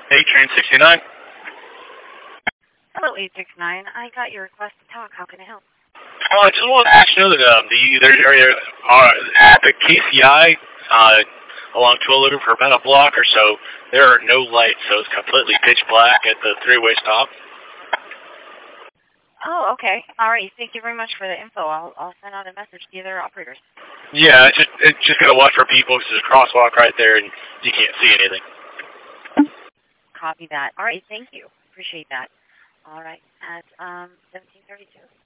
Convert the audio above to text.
Hey, Train 69. Hello, 869. I got your request to talk. How can I help? I just wanted to ask you that there are at the KCI along 12 for about a block or so, there are no lights, so it's completely pitch black at the three-way stop. Oh, okay. All right. Thank you very much for the info. I'll send out a message to the other operators. Yeah, it's just gotta watch for people because there's a crosswalk right there and you can't see anything. Copy that. All right. Thank you. Appreciate that. All right. At 1732.